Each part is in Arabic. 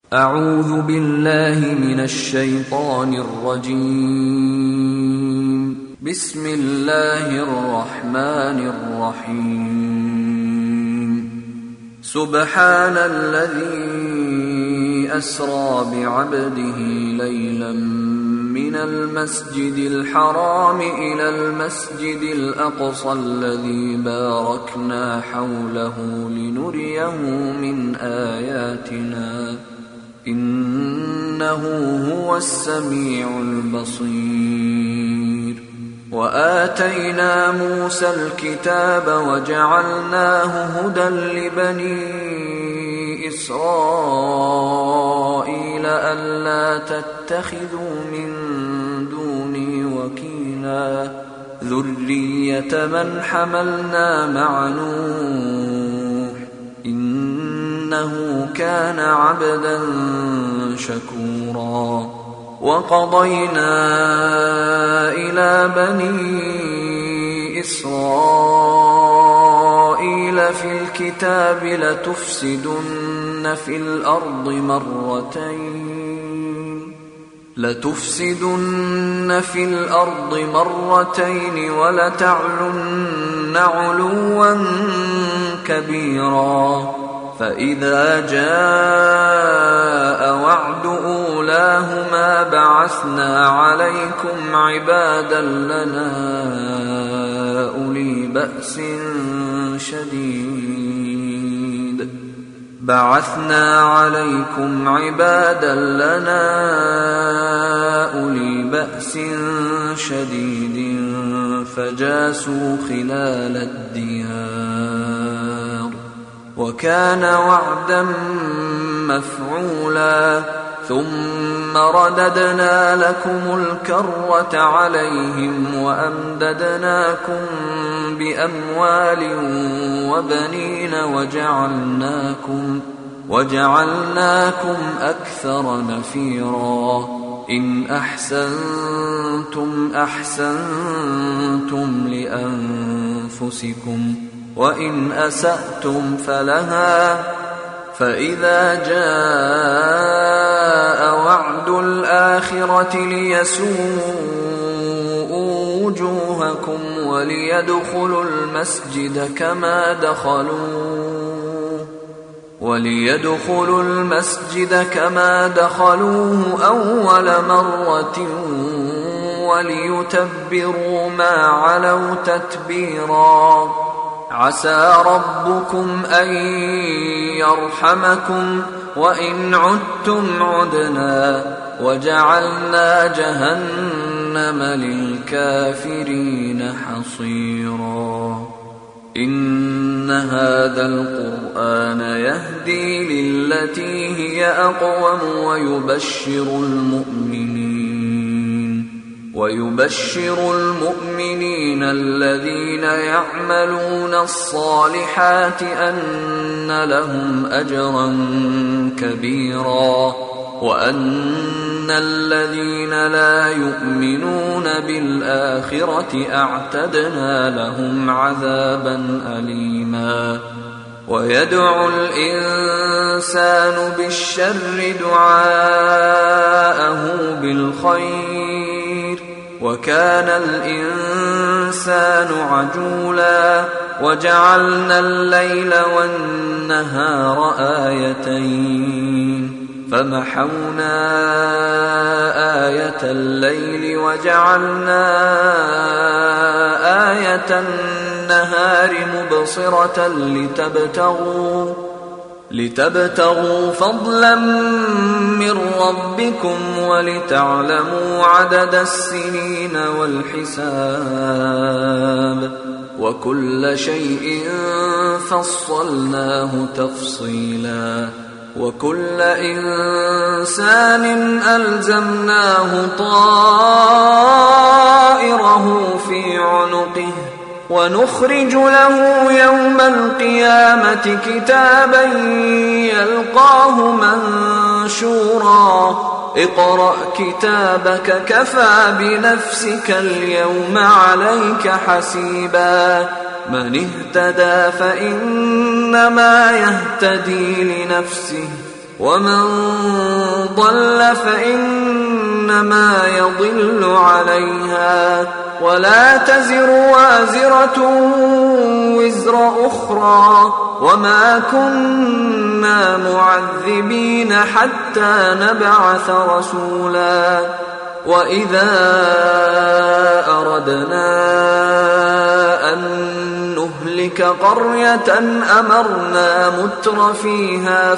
أعوذ بالله من الشيطان الرجيم. بسم الله الرحمن الرحيم. سبحان الذي أسرى بعبده ليلا من المسجد الحرام إلى المسجد الأقصى الذي باركنا حوله لنريه من آياتنا إنه هو السميع البصير. وآتينا موسى الكتاب وجعلناه هدى لبني إسرائيل ألا تتخذوا من دوني وكيلا ذرية من حملنا مع نوح إنه كان عبدا شكورا. وقضينا إلى بني إسرائيل في الكتاب لتفسدن في الأرض مرتين ولتعلن علوا كبيرا. فإذا جاء وعد أولاهما بعثنا عليكم عبادا لنا أولي بأس شديد فجاسوا خلال الديار وكان وعدا مفعولا. ثم رددنا لكم الكرة عليهم وأمددناكم بأموال وبنين وجعلناكم أكثر نفيرا. إن أحسنتم أحسنتم لأنفسكم وإن أسأتم فلها. فإذا جاء وعد الآخرة ليسوءوا وجوهكم وليدخلوا المسجد كما دخلوه أول مرة وليتبروا ما علوا تتبيرا. عسى ربكم أن يرحمكم وإن عدتم عدنا وجعلنا جهنم للكافرين حصيرا. إن هذا القرآن يهدي للتي هي أقوم ويبشر المؤمنين الذين يعملون الصالحات أن لهم أجرا كبيرا وأن الذين لا يؤمنون بالآخرة أعتدنا لهم عذابا أليما. ويدعو الإنسان بالشر دعاءه بالخير وكان الإنسان عجولا. وجعلنا الليل والنهار آيتين فمحونا آية الليل وجعلنا آية النهار مبصرة لتبتغوا فضلا من ربكم ولتعلموا عدد السنين والحساب وكل شيء فصلناه تفصيلا. وكل إنسان ألزمناه طائره في عنقه ونخرج له يوم القيامة كتابا يلقاه منشورا. اقرأ كتابك كفى بنفسك اليوم عليك حسيبا. من اهتدى فإنما يهتدي لنفسه ومن ضل فإنما يضل عليها ولا تزر وازرة وزر أخرى وما كنا معذبين حتى نبعث رسولا وإذا أردنا أن نهلك قرية أمرنا متر فيها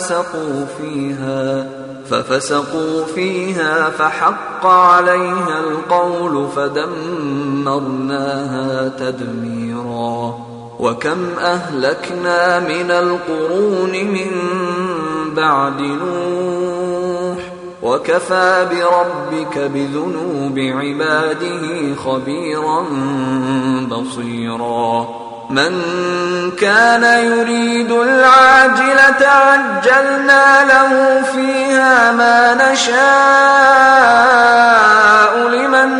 ففسقوا فيها فحق عليها القول فدمرناها تدميرا وكم أهلكنا من القرون من بعد نوح وكفى بربك بذنوب عباده خبيرا بصيرا من كان يريد العاجلة عجلنا له فيها ما نشاء لمن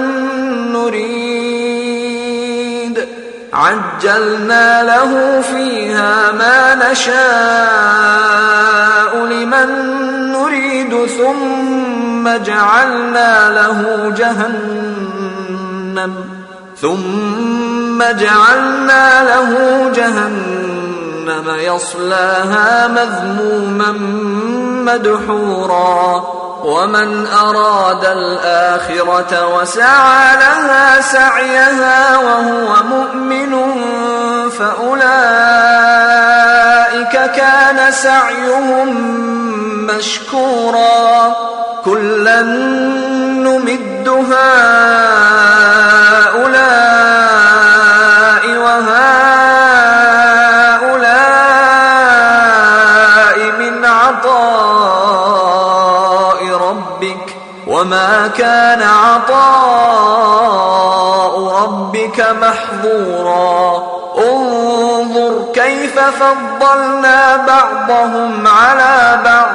نريد ثم جعلنا له جهنم يصلاها مذموما مدحورا ومن أراد الآخرة وسعى لها سعيها وهو مؤمن فأولئك كان سعيهم مشكورا كلا نمد هؤلاء وهؤلاء من عطاء ربك وما كان عطاء ربك محظورا انظر كيف فضلنا بعضهم على بعض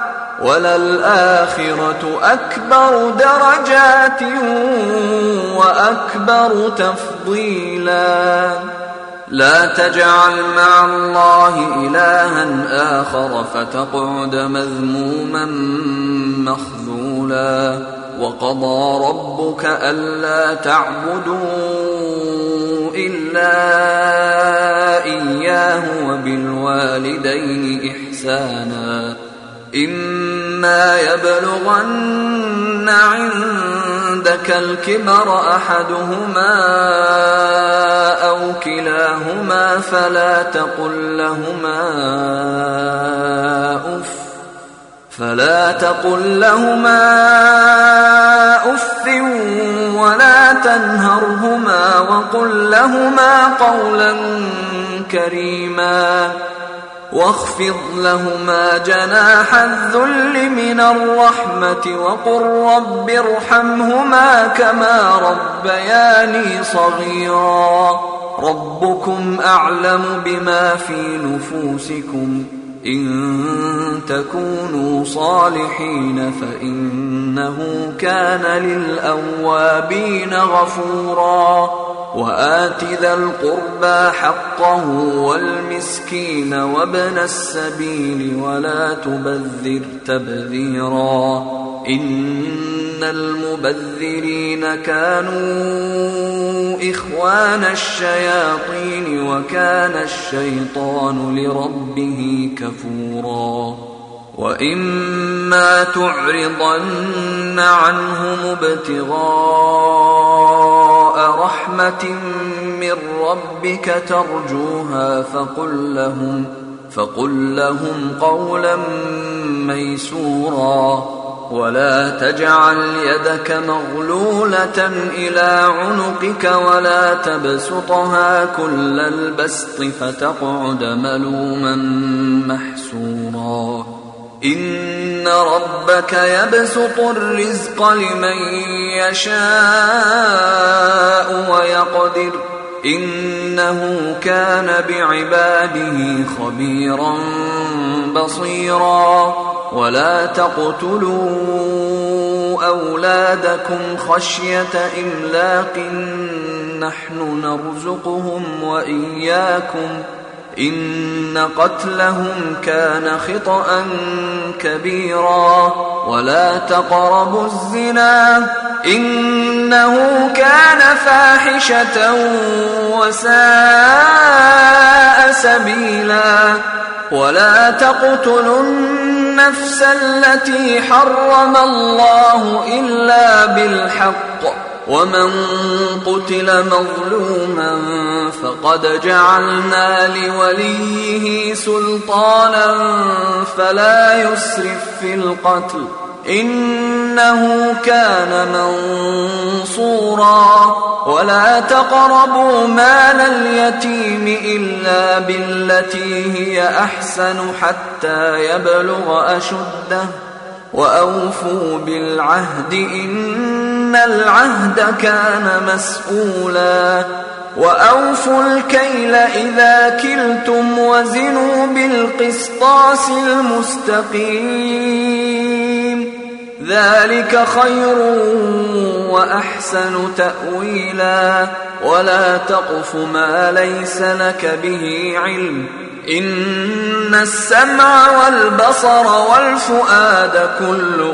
وللآخرة أكبر درجات وأكبر تفضيلا لا تجعل مع الله إلها آخر فتقعد مذموما مخذولا وقضى ربك ألا تعبدوا إلا إياه وبالوالدين إحسانا إما يبلغن عندك الكبر أحدهما أو كلاهما فلا تقل لهما أف ولا تنهرهما وقل لهما قولا كريما واخفض لهما جناح الذل من الرحمة وقل رب ارحمهما كما ربياني صغيرا ربكم أعلم بما في نفوسكم إن تكونوا صالحين فإنه كان للأوابين غفورا وآت ذا القربى حقه والمسكين وابن السبيل ولا تبذر تبذيرا إن المبذرين كانوا إخوان الشياطين وكان الشيطان لربه كفورا وإما تعرضن عنهم ابتغاء رحمة من ربك ترجوها فقل لهم قولا ميسورا ولا تجعل يدك مغلولة إلى عنقك ولا تبسطها كل البسط فتقعد ملوما محسورا إن ربك يبسط الرزق لمن يشاء ويقدر إنه كان بعباده خبيرا بصيرا ولا تقتلوا أولادكم خشية إملاق نحن نرزقهم وإياكم إن قتلهم كان خطأ كبيرا ولا تقربوا الزنا إنه كان فاحشة وساء سبيلا ولا تقتلوا النفس التي حرم الله إلا بالحق ومن قتل مظلوما فقد جعلنا لوليه سلطانا فلا يسرف في القتل إنه كان منصورا ولا تقربوا مال اليتيم إلا بالتي هي أحسن حتى يبلغ أشده وأوفوا بالعهد إن العهد كان مسؤولا وأوفوا الكيل إذا كلتم وزنوا بالقسطاس المستقيم ذلك خير وأحسن تأويلا ولا تقف ما ليس لك به علم إن السمع والبصر والفؤاد كل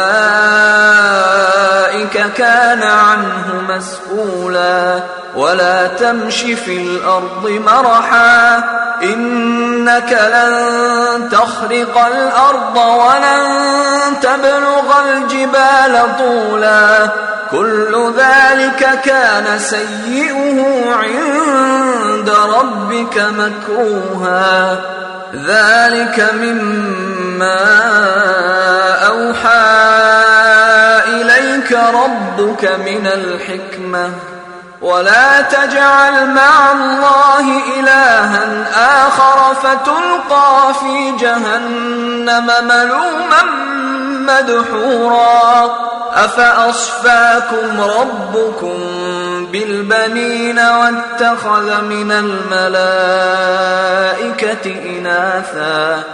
أولئك كان عنه مسؤولا ولا تمش في الأرض مرحا إنك لن تخرق الأرض ولن تبلغ الجبال طولا كل ذلك كان سيئه عند ربك مكروها ذلك مما أوحى إليك ربك من الحكمة ولا تجعل مع الله إلها آخر فتلقى في جهنم ملوما مدحورا أفأصفاكم ربكم بالبنين واتخذ من الملائكة إناثا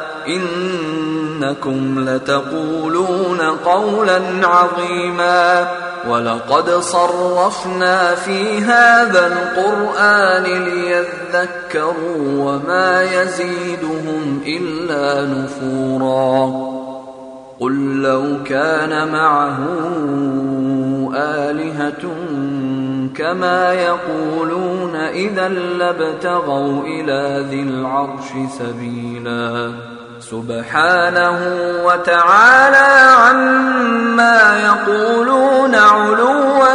إنكم لتقولون قولا عظيما ولقد صرفنا في هذا القرآن ليذكروا وما يزيدهم إلا نفورا قل لو كان معه آلهة كما يقولون إذا لابتغوا إلى ذي العرش سبيلا سبحانه وتعالى عما يقولون علوا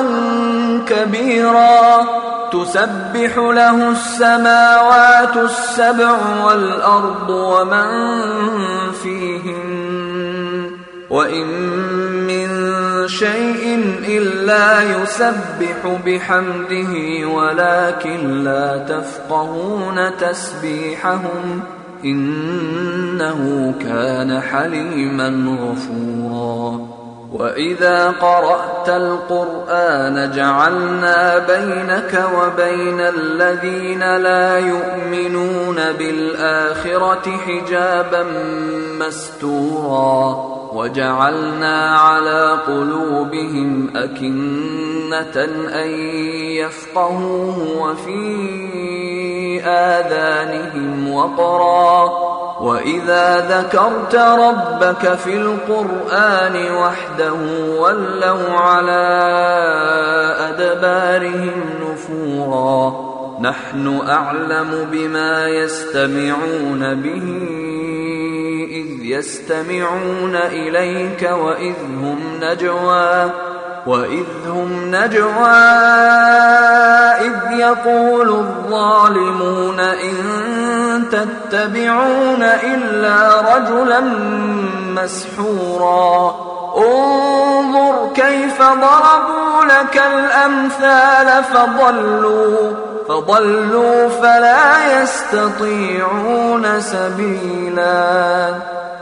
كبيرا تسبح له السماوات السبع والأرض ومن فيهن وإن من شيء إلا يسبح بحمده ولكن لا تفقهون تسبيحهم إنه كان حليما غفورا وإذا قرأت القرآن جعلنا بينك وبين الذين لا يؤمنون بالآخرة حجابا مستورا وجعلنا على قلوبهم أكنة أن يفقهوه وفي آذانهم وقرا وإذا ذكرت ربك في القرآن وحده ولوا على أدبارهم نفورا نحن أعلم بما يستمعون به إذ يستمعون إليك وإذ هم نجوى إذ يقول الظالمون إن تتبعون إلا رجلا مسحورا انظر كيف ضربوا لك الأمثال فضلوا فلا يستطيعون سبيلا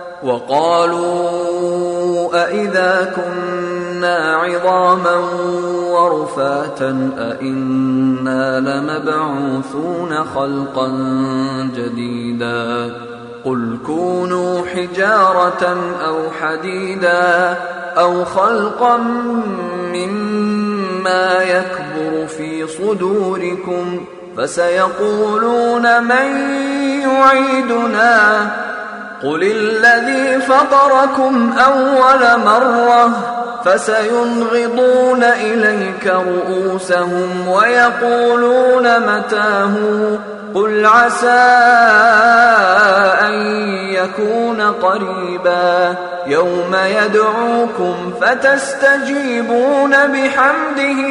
وقالوا أئذا كنا عظاما ورفاتا أئنا لمبعوثون خلقا جديدا قل كونوا حجارة أو حديدا أو خلقا مما يكبر في صدوركم فسيقولون من يعيدنا قل الذي فطركم أول مرة فسينغضون إليك رؤوسهم ويقولون متاه قل عسى أن يكون قريبا يوم يدعوكم فتستجيبون بحمده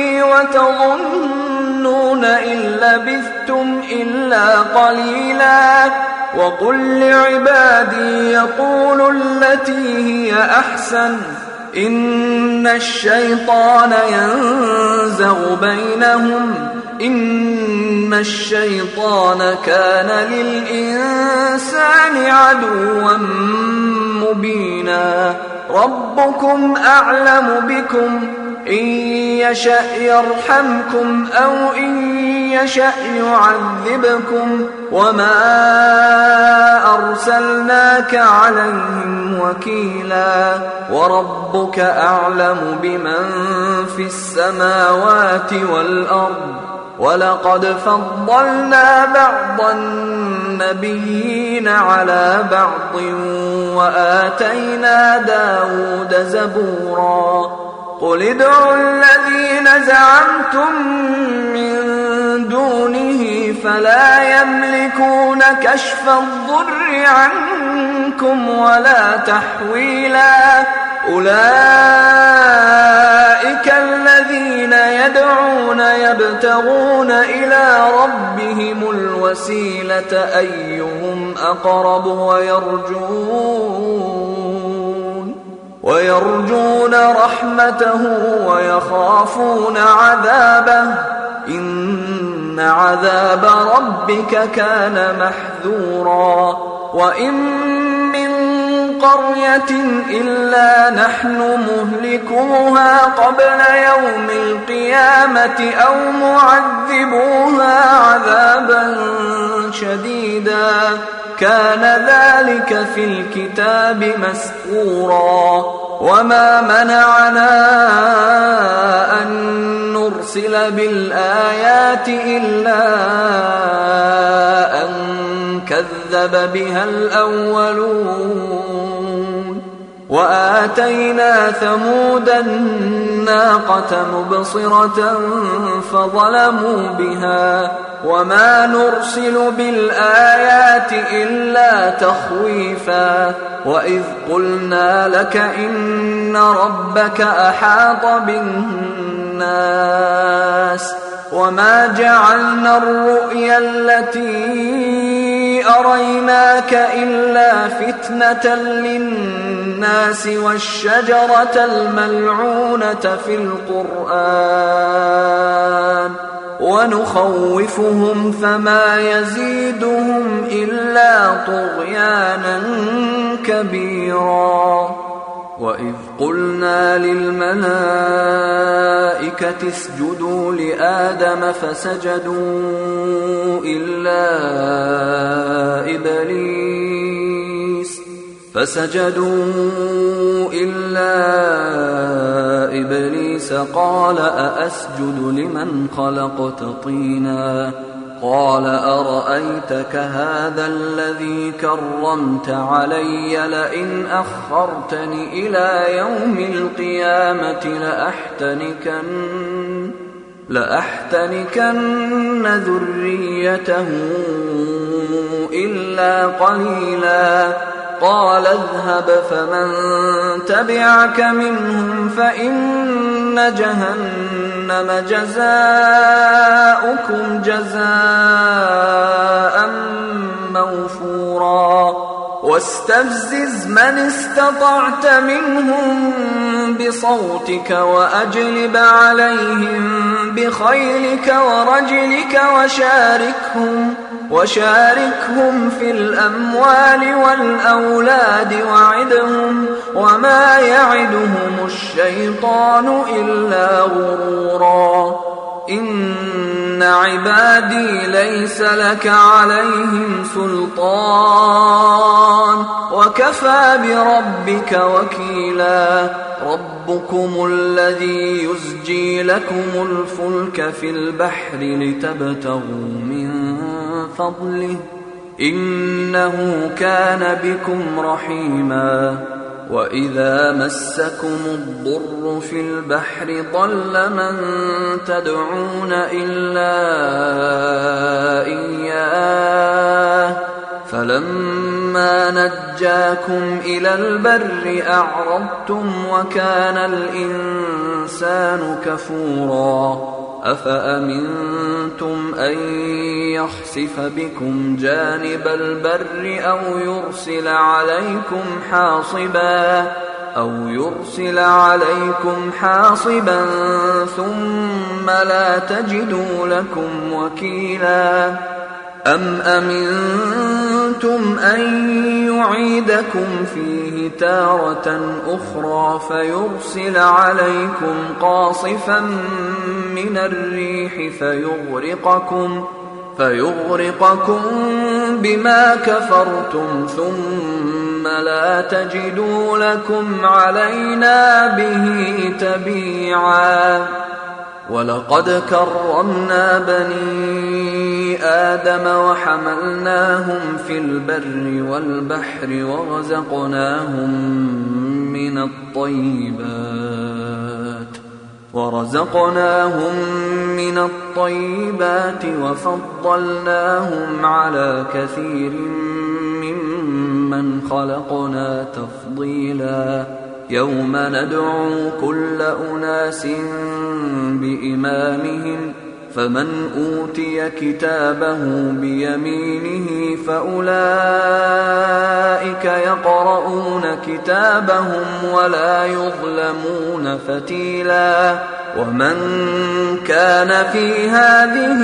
وتظنون إن لبثتم إلا قليلا وقل لعبادي يقولوا التي هي أحسن إن الشيطان ينزغ بينهم إن الشيطان كان للإنسان عدوا مبينا ربكم أعلم بكم إن يشأ يرحمكم أو إن يشأ يعذبكم وما أرسلناك عليهم وكيلا وربك أعلم بمن في السماوات والأرض ولقد فضلنا بعض النبيين على بعض وآتينا داود زبورا قل ادعوا الذين زعمتم من دونه فلا يملكون كشف الضر عنكم ولا تحويلا أولئك الذين يدعون يبتغون إلى ربهم الوسيلة أيهم أقرب ويرجون رحمته ويخافون عذابه إن عذاب ربك كان محذورا وإن من قرية إلا نحن مهلكوها قبل يوم القيامة أو معذبوها عذابا شديدا كان ذلك في الكتاب مسطورا وما منعنا أن نرسل بالآيات إلا أن كذب بها الأولون وآتينا ثمود الناقة مبصرة فظلموا بها وما نرسل بالآيات إلا تخويفا وإذ قلنا لك إن ربك أحاط بالناس وما جعلنا الرؤيا التي أريناك إلا فتنة للناس والشجرة الملعونة في القرآن ونخوفهم فما يزيدهم إلا طغيانا كبيرا وإذ قلنا للملائكة اسجدوا لآدم فسجدوا إلا إبليس قال أأسجد لمن خلقت طينا قال أرأيتك هذا الذي كرمت علي لئن أخرتني إلى يوم القيامة لأحتنكن ذريته إلا قليلا قال اذهب فمن تبعك منهم فإن جهنم جزاؤكم جزاء موفورا واستفزز من استطعت منهم بصوتك وأجلب عليهم بخيلك ورجلك وشاركهم في الأموال والأولاد وعدهم وما يعدهم الشيطان إلا غرورا إن عبادي ليس لك عليهم سلطان وكفى بربك وكيلا ربكم الذي يزجي لكم الفلك في البحر لتبتغوا من فضله إنه كان بكم رحيما وإذا مسكم الضر في البحر ضل من تدعون إلا إياه فلما نجاكم إلى البر أعرضتم وكان الإنسان كفورا أفأمنتم أن يخسف بكم جانب البر أو يرسل عليكم حاصبا ثم لا تجدوا لكم وكيلا أم أمنتم أن يعيدكم فيه تارة أخرى فيرسل عليكم قاصفا من الريح فيغرقكم بما كفرتم ثم لا تجدوا لكم علينا به تبيعا ولقد كرمنا بني آدم وحملناهم في البر والبحر ورزقناهم من الطيبات وفضلناهم على كثير ممن خلقنا تفضيلا يوم ندعو كل أناس بإمامهم فمن أوتي كتابه بيمينه فأولئك يقرؤون كتابهم ولا يظلمون فتيلا ومن كان في هذه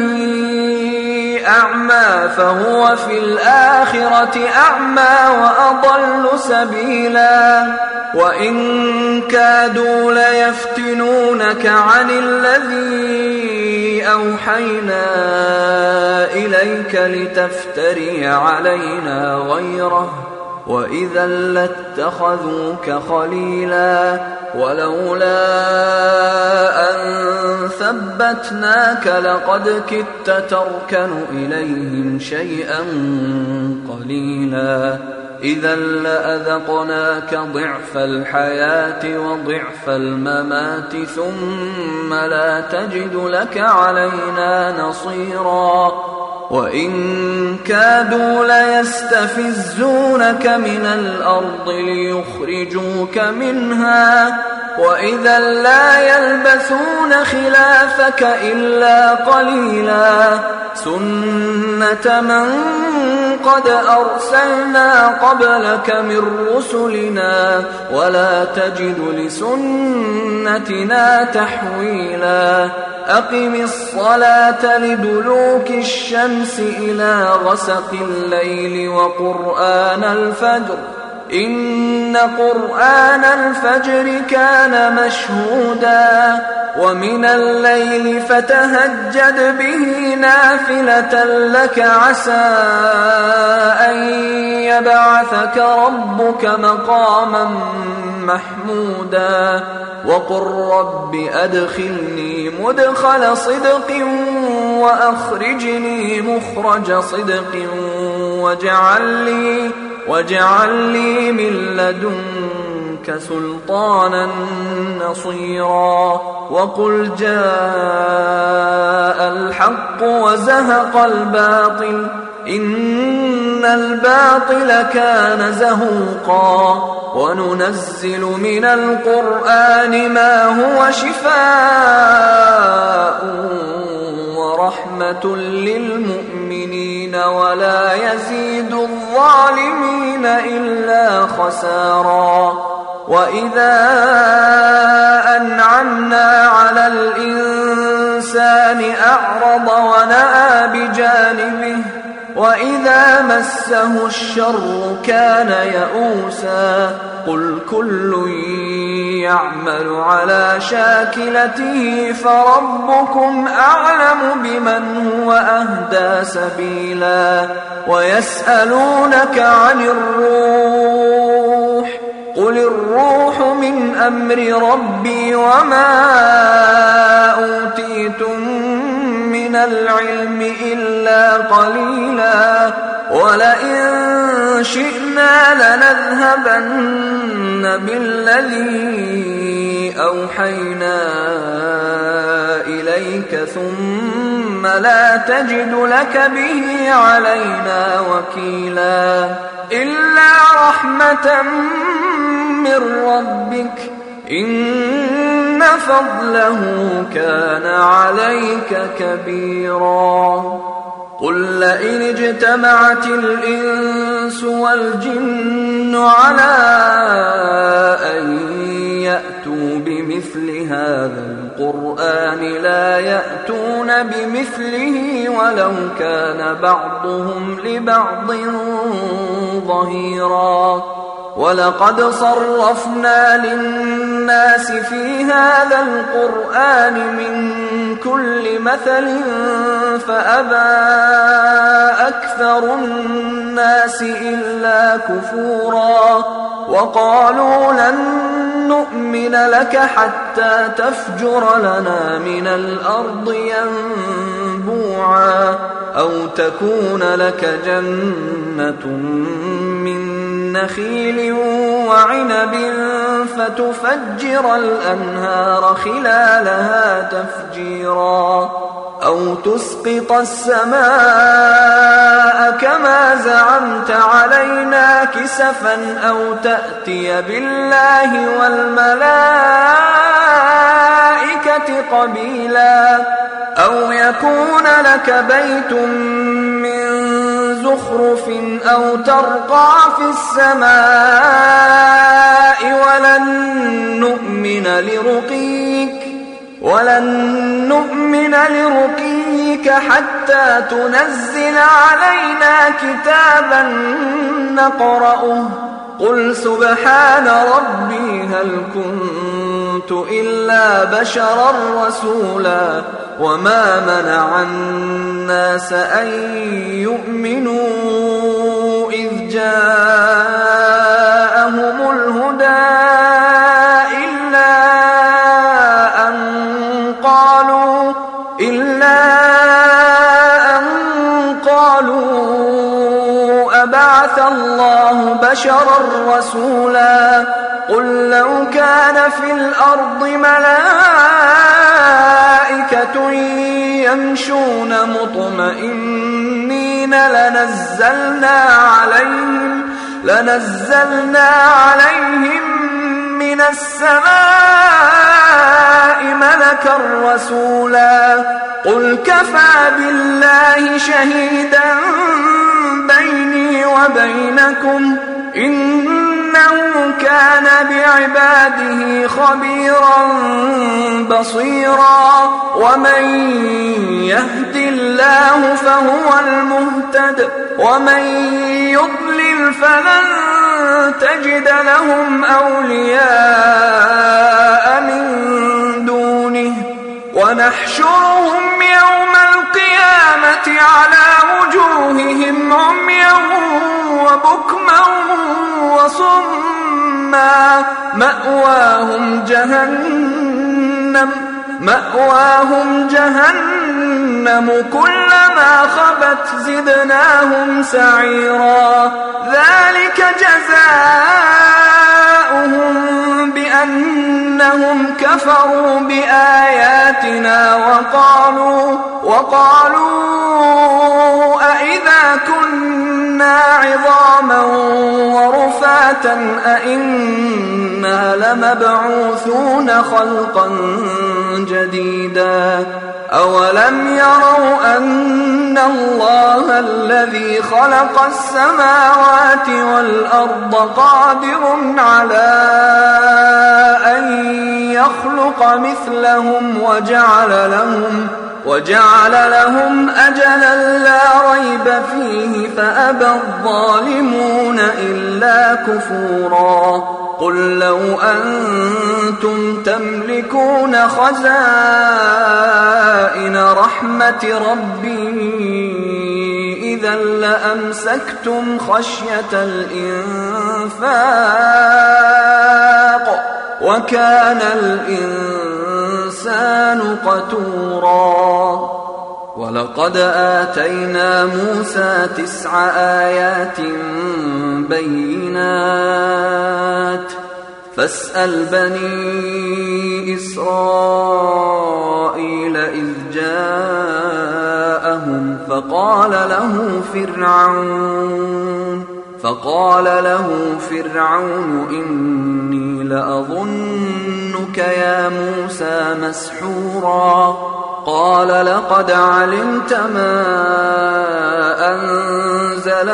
أعمى فهو في الآخرة أعمى وأضل سبيلا وإن كادوا ليفتنونك عن الذي أوحينا إليك لتفتري علينا غيره وإذا لاتخذوك خليلا ولولا أن ثبتناك لقد كدت تركن إليهم شيئا قليلا إذا لأذقناك ضعف الحياة وضعف الممات ثم لا تجد لك علينا نصيرا وإن كادوا ليستفزونك من الأرض ليخرجوك منها وإذا لا يلبثون خلافك إلا قليلا سنة من قد أرسلنا قبلك من رسلنا ولا تجد لسنتنا تحويلا أقم الصلاة لدلوك الشمس إلى غسق الليل وقرآن الفجر إن قرآن الفجر كان مشهودا ومن الليل فتهجد به نافلة لك عسى أن يبعثك ربك مقاما محمودا وقل رب أدخلني مدخل صدق وأخرجني مخرج صدق واجعل لي من لدنك سلطانا نصيرا وقل جاء الحق وزهق الباطل إن الباطل كان زهوقا وننزل من القرآن ما هو شفاء ورحمة للمؤمنين ولا يزيد الظالمين إلا خسارا وإذا أنعمنا على الإنسان أعرض ونأى بجانبه وإذا مسه الشر كان يئوسا قل كل يعمل على شاكلته فربكم أعلم بمن هو أهدى سبيلا ويسألونك عن الروح قل الروح من أمر ربي وما أوتيتم من العلم إلا قليلا ولئن شئنا لنذهبن بالذي أوحينا إليك ثم لا تجد لك به علينا وكيلا إلا رحمة من ربك إن فضله كان عليك كبيرا قل لئن اجتمعت الإنس والجن على أن يأتوا بمثل هذا القرآن لا يأتون بمثله ولو كان بعضهم لبعض ظهيرا ولقد صرفنا للناس في هذا القرآن من كل مثل فأبى أكثر الناس إلا كفورا وقالوا لن نؤمن لك حتى تفجر لنا من الأرض ينبوعا أو تكون لك جنة من نخيل وعنب فتفجر الأنهار خلالها تفجيرا أو تسقط السماء كما زعمت علينا كسفا أو تأتي بالله والملائكة قبيلا أو يكون لك بيت من زخرف أو ترقى في السماء ولن نؤمن لرقيك حتى تنزل علينا كتابا نقرأه قل سبحان ربي هل كنت إلا بشرا رسولا وما منع الناس أن يؤمنوا إذ جاءهم الهدى إلا أن قالوا أبعث الله بشرا رسولا قل لو كان في الأرض ملائكة يمشون مطمئنين لنزلنا عليهم من السماء ملكا رسولا قل كفى بالله شهيدا بيني وبينكم إنه كان بعباده خبيرا بصيرا ومن يهد الله فهو المهتد ومن يضلل فلن تجد لهم أولياء من دونه ونحشرهم يوم القيامة على وجوههم عميا وبكما وصما مأواهم جهنم كلما خبت زدناهم سعيرا ذلك جزاؤهم بأنهم كفروا بآياتنا وقالوا أئذا كنا عظاما ورفاتا أئنا لمبعوثون خلقا جديدا أولم يروا أن الله الذي خلق السماوات والأرض قادر على أن يخلق مثلهم وجعل لهم أجلا لا ريب فيه فأبى الظالمون إلا كفورا قل لو أنتم كنتم تملكون خزائن رحمة ربي إذا لأمسكتم خشية الإنفاق وكان الإنسان قتورا. ولقد آتينا موسى 9 آيات بينات فاسأل بني إسرائيل إذ جاءهم فقال له فرعون إني لأظنك يا موسى مسحورا. قال لقد علمت ما أنزل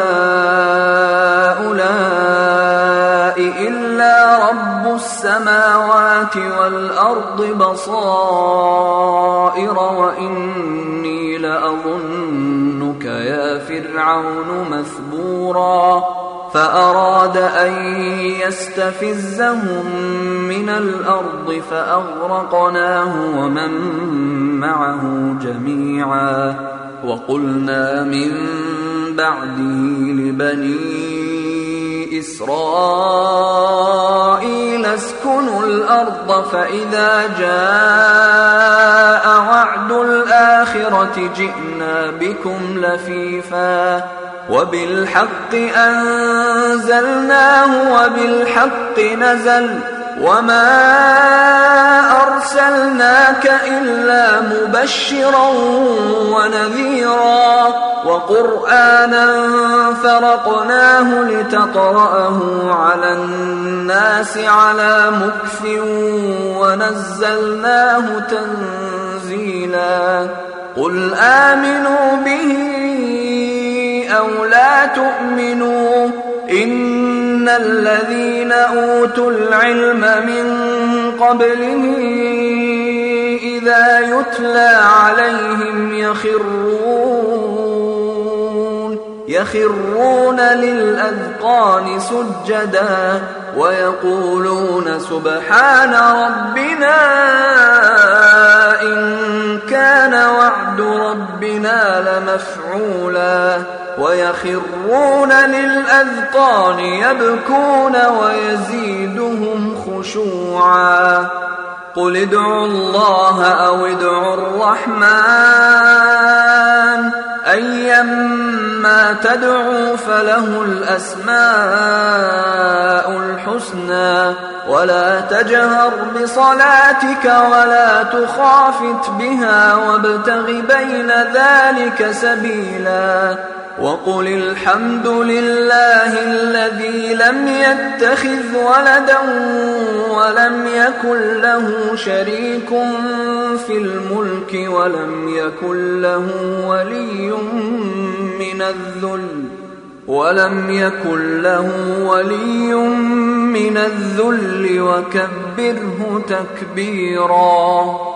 هؤلاء إلا رب السماوات والأرض بصائر وإني لأظنك يا فرعون مثبورا. فأراد أن يستفزهم من الأرض فأغرقناه ومن معه جميعا. وقلنا من بعده لبني إسرائيل اسكنوا الأرض فإذا جاء وعد الآخرة جئنا بكم لفيفا وبالحق أنزلناه وبالحق نزل وما أرسلناك إلا مبشرا ونذيرا وقرآنا فرقناه لتقرأه على الناس على مكث ونزلناه تنزيلا. قل آمنوا به أو لا تؤمنوا إن الذين أوتوا العلم من قبله إذا يتلى عليهم يخرون للأذقان سجدا ويقولون سبحان ربنا إن كان وعد ربنا لمفعولا ويخرون للأذقان يبكون ويزيدهم خشوعا. قل ادعوا الله أو ادعوا الرحمن أيما تدعوا فله الأسماء الحسنى ولا تجهر بصلاتك ولا تخافت بها وابتغ بين ذلك سبيلا. وقل الحمد لله الذي لم يتخذ ولدا ولم يكن له شريك في الملك ولم يكن له ولي من الذل وكبره تكبيرا.